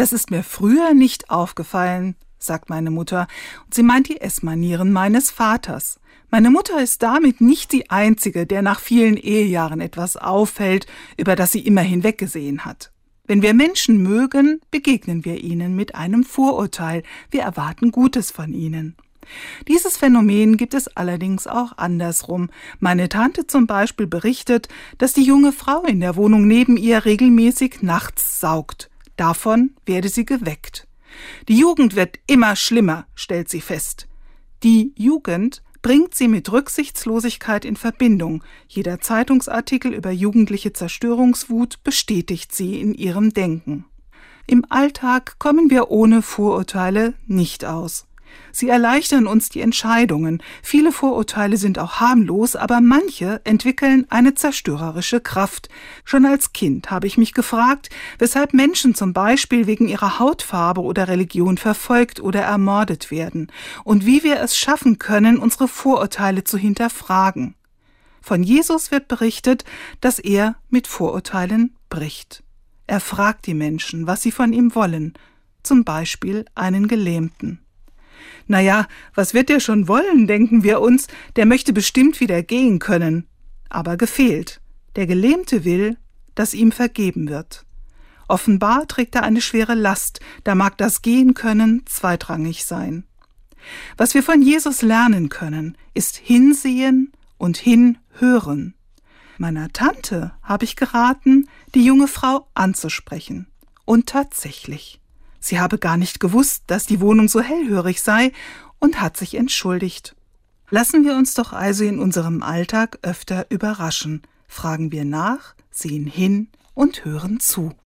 Das ist mir früher nicht aufgefallen, sagt meine Mutter, und sie meint die Essmanieren meines Vaters. Meine Mutter ist damit nicht die Einzige, der nach vielen Ehejahren etwas auffällt, über das sie immer hinweggesehen hat. Wenn wir Menschen mögen, begegnen wir ihnen mit einem Vorurteil. Wir erwarten Gutes von ihnen. Dieses Phänomen gibt es allerdings auch andersrum. Meine Tante zum Beispiel berichtet, dass die junge Frau in der Wohnung neben ihr regelmäßig nachts saugt. Davon werde sie geweckt. Die Jugend wird immer schlimmer, stellt sie fest. Die Jugend bringt sie mit Rücksichtslosigkeit in Verbindung. Jeder Zeitungsartikel über jugendliche Zerstörungswut bestätigt sie in ihrem Denken. Im Alltag kommen wir ohne Vorurteile nicht aus. Sie erleichtern uns die Entscheidungen. Viele Vorurteile sind auch harmlos, aber manche entwickeln eine zerstörerische Kraft. Schon als Kind habe ich mich gefragt, weshalb Menschen zum Beispiel wegen ihrer Hautfarbe oder Religion verfolgt oder ermordet werden und wie wir es schaffen können, unsere Vorurteile zu hinterfragen. Von Jesus wird berichtet, dass er mit Vorurteilen bricht. Er fragt die Menschen, was sie von ihm wollen, zum Beispiel einen Gelähmten. Naja, was wird der schon wollen, denken wir uns, der möchte bestimmt wieder gehen können. Aber gefehlt. Der Gelähmte will, dass ihm vergeben wird. Offenbar trägt er eine schwere Last, da mag das Gehen können zweitrangig sein. Was wir von Jesus lernen können, ist hinsehen und hinhören. Meiner Tante habe ich geraten, die junge Frau anzusprechen. Und tatsächlich. Sie habe gar nicht gewusst, dass die Wohnung so hellhörig sei und hat sich entschuldigt. Lassen wir uns doch also in unserem Alltag öfter überraschen. Fragen wir nach, sehen hin und hören zu.